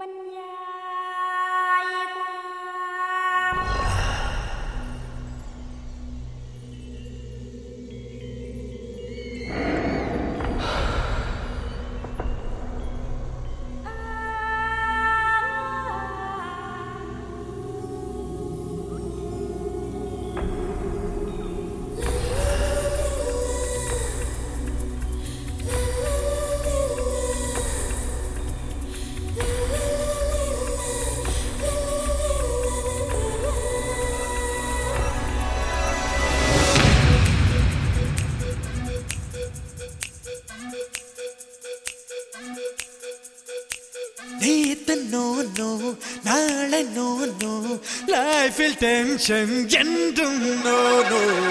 No, nale no, life will tension, gentle no.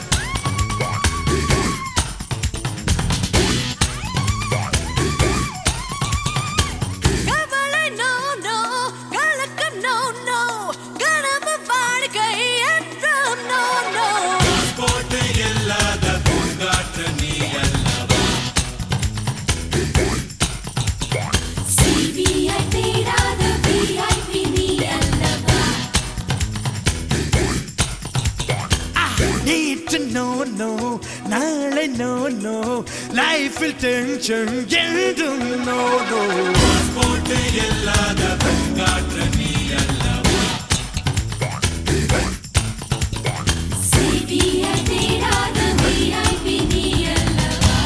No, nale no, life will tension, gentle no. Passport illada bangaatra nee allava. CBI theerada VIP nee allava.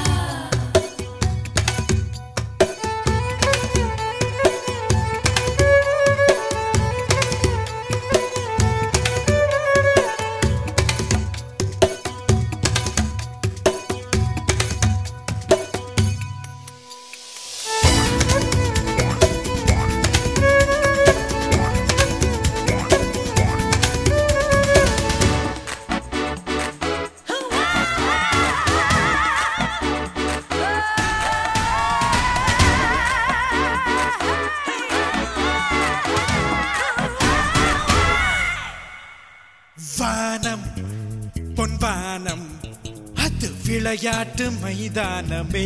வானம் பொன்வானம் அது விளையாட்டு மைதானமே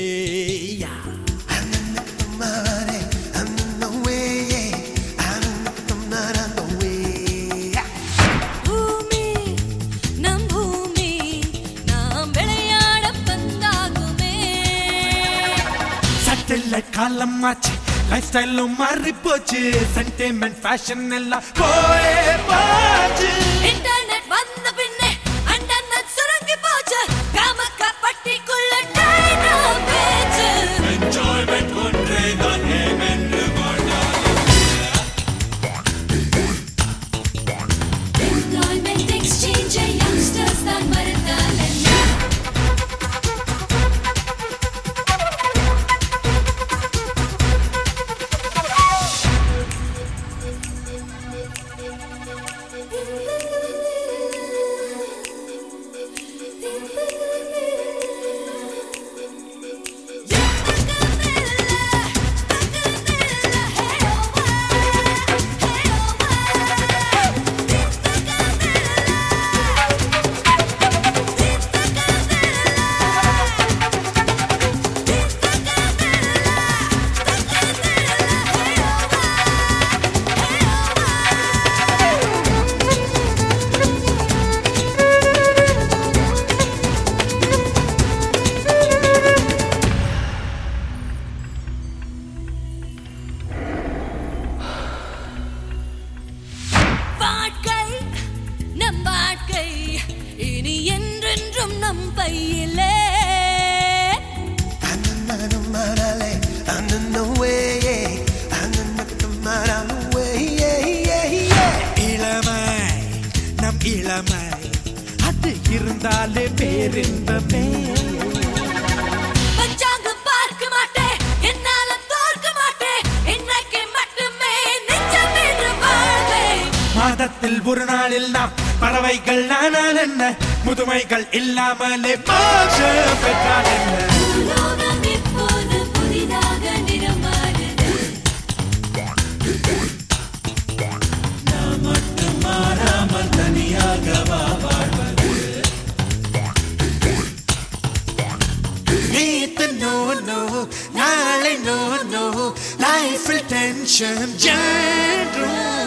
பூமி நம் பூமி நாம் விளையாட பந்தாகுமே satellite காலம் மாச்சு லைஃப் ஸ்டைலும் மாறி போச்சு சென்டிமெண்ட் ஃபேஷன் எல்லாம் போயே போச்சு இன்டர்நெட் வந்த பின்னே அண்டர்நெட் சுருங்கி போச்சு காமக்கா பட்டிக்குள்ள டைனா பேச்சு என்ஜாய்மெண்ட் ஒன்றே தான் ஏமென்று எம்ப்ளாய்மெண்ட் எக்ஸ்சேஞ்ச் யங்ஸ்டர்ஸ் தான் மறந்தால் வாழ்க்கை இனி என்றென்றும் நம் பையிலே இளமை நம் இளமை அது இருந்தாலே பேரின்பமே பஞ்சாங்கம் பார்க்க மாட்டேன் என்னால தோற்க மாட்டேன் இன்னைக்கு மட்டுமே நிஜம் என்று வாழ்வேன் மாதத்தில் ஒரு நாளில் நாம் பறவைகள் நானால் என்ன முதுமைகள் இல்லாமலே மோட்சம் பெற்றால் என்ன உலகம் இப்போது புதிதாக நிறமாறுது நாம் மட்டும் மாறாமல் தனியாக வாழ்வது நேத்து நோ நாளை நோ லைஃப் டென்ஷன் என்றும்